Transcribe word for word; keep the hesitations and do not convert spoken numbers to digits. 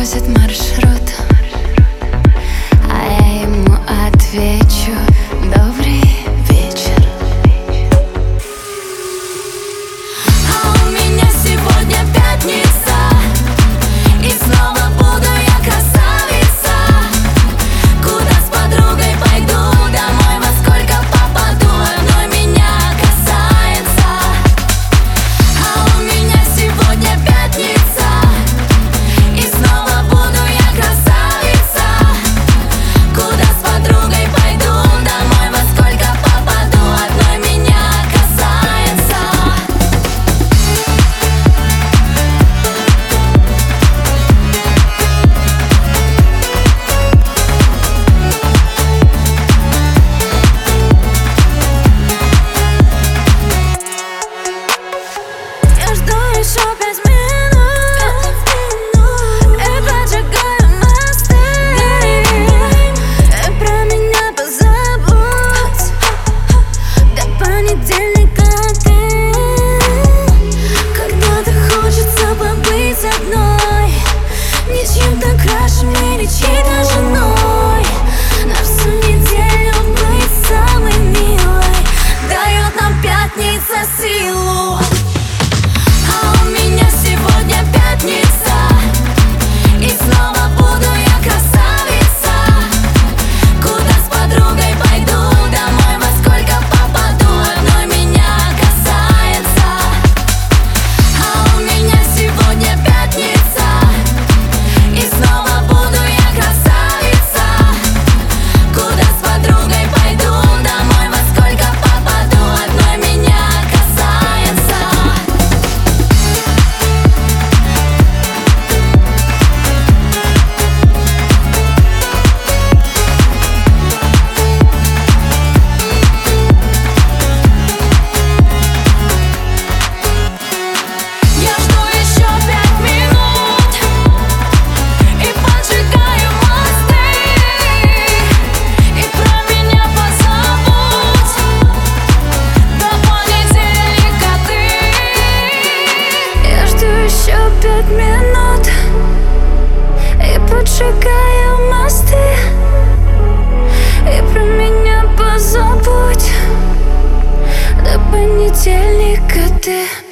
спросит маршрут, а я ему отвечу: добрый вечер. А у меня сегодня пятница, и снова буду я красавица. Куда с подругой пойду, домой во сколько попаду, одной меня касается. А у меня сегодня пятница, и снова буду я красавица. Куда с подругой пойду, домой во сколько попаду, одной меня касается. Я жду еще пять минут и поджигаю мосты. И про меня позабудь до понедельника ты. Когда-то хочется побыть одной, не чьим-то крашем или чьей-то женой. На всю неделю быть самой милой дает нам пятница силу. А у меня сегодня пятница, и снова буду я красавица. Куда с подругой пойду, домой во сколько попаду, одной меня касается. А у меня сегодня пятница, и снова буду я красавица. Куда с подругой пойду, домой во сколько попаду, одной меня касается. Я жду еще пять минут и поджигаю мосты. И про меня позабудь до понедельника ты. Я жду еще пять минут и поджигаю мосты. И про меня позабудь до понедельника ты.